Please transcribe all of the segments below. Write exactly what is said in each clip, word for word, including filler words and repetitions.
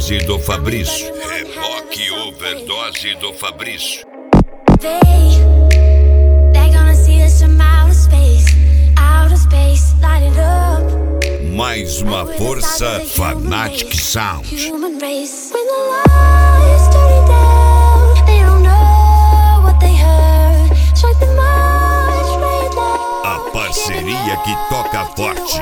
overdose do Fabrício. É rock overdose do Fabrício. Mais uma força, Fanatic Sound. A parceria que toca forte.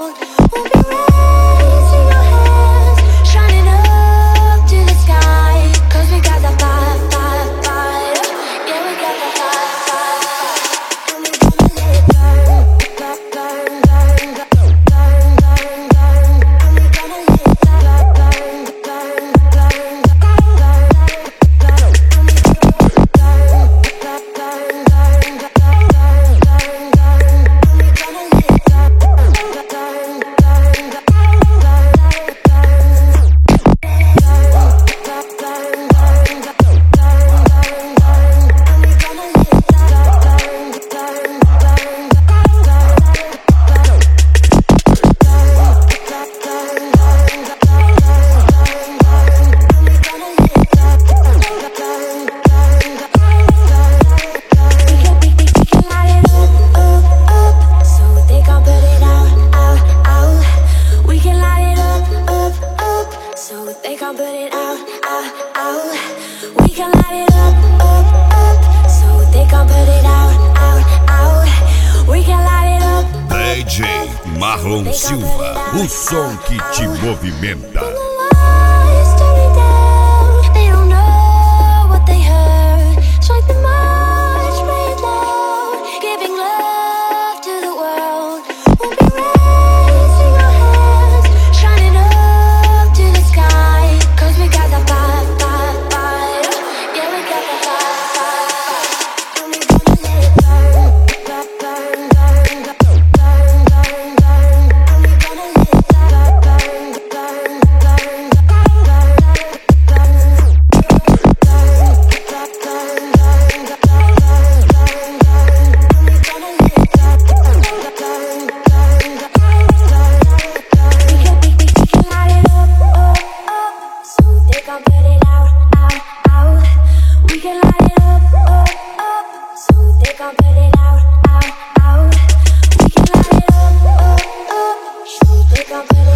D J Marlon Silva, o som que te movimenta. Put it out, out, out, so they can put it